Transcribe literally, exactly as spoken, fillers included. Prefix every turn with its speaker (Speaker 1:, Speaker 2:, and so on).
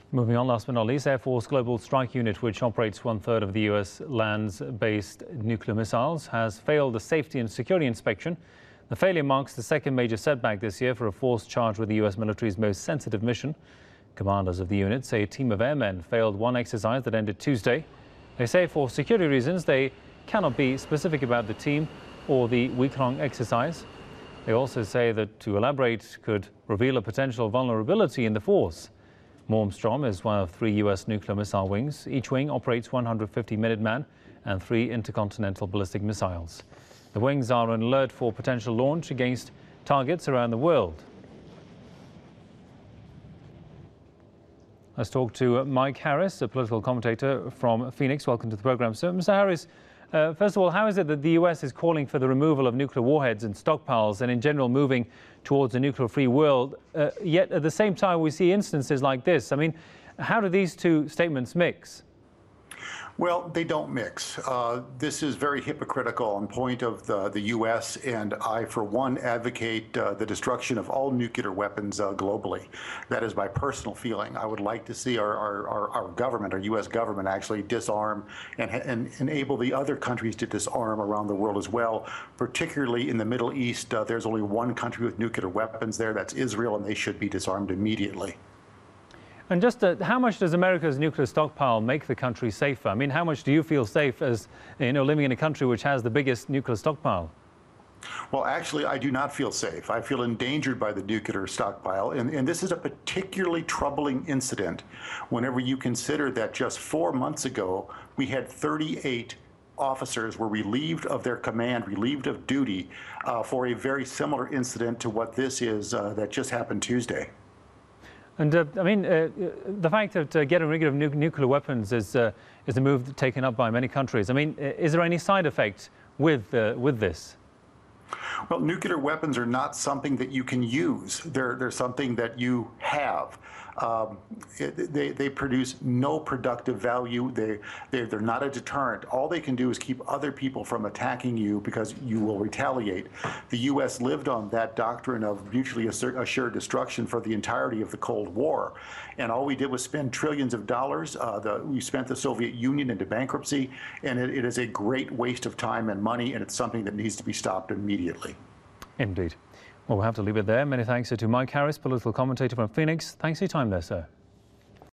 Speaker 1: Moving on, last but not least, Air Force Global Strike Unit, which operates one-third of the U S lands-based nuclear missiles, has failed a safety and security inspection. The failure marks the second major setback this year for a force charged with the U S military's most sensitive mission. Commanders of the unit say a team of airmen failed one exercise that ended Tuesday. They say for security reasons they cannot be specific about the team or the week-long exercise. They also say that to elaborate could reveal a potential vulnerability in the force. Malmstrom is one of three U S nuclear missile wings. Each wing operates one hundred fifty Minuteman and three intercontinental ballistic missiles. The wings are on alert for potential launch against targets around the world. Let's talk to Mike Harris, a political commentator from Phoenix. Welcome to the program, sir. Mister Harris, uh, first of all, how is it that the U S is calling for the removal of nuclear warheads and stockpiles and in general moving towards a nuclear-free world, uh, yet at the same time we see instances like this? I mean, how do these two statements mix?
Speaker 2: Well, they don't mix. Uh, this is very hypocritical on point of the, the U S, and I, for one, advocate uh, the destruction of all nuclear weapons uh, globally. That is my personal feeling. I would like to see our, our, our, our government, our U S government, actually disarm and, and enable the other countries to disarm around the world as well, particularly in the Middle East. Uh, there's only one country with nuclear weapons there, that's Israel, and they should be disarmed immediately.
Speaker 1: And just uh, how much does America's nuclear stockpile make the country safer? I mean, how much do you feel safe as, you know, living in a country which has the biggest nuclear stockpile?
Speaker 2: Well, actually, I do not feel safe. I feel endangered by the nuclear stockpile. And, and this is a particularly troubling incident whenever you consider that just four months ago, we had thirty-eight officers were relieved of their command, relieved of duty uh, for a very similar incident to what this is uh, that just happened Tuesday.
Speaker 1: And uh, I mean, uh, the fact that uh, getting rid of nu nuclear weapons is uh, is a move taken up by many countries. I mean, is there any side effect with uh, with this?
Speaker 2: Well, nuclear weapons are not something that you can use. They're they're something that you have. Um, it, they they produce no productive value. They they they're not a deterrent. All they can do is keep other people from attacking you because you will retaliate. The U S lived on that doctrine of mutually assured destruction for the entirety of the Cold War, and all we did was spend trillions of dollars. Uh, the, we spent the Soviet Union into bankruptcy, and it, it is a great waste of time and money, and it's something that needs to be stopped immediately.
Speaker 1: Indeed. Well, we'll have to leave it there. Many thanks to Mike Harris, political commentator from Phoenix. Thanks for your time there, sir.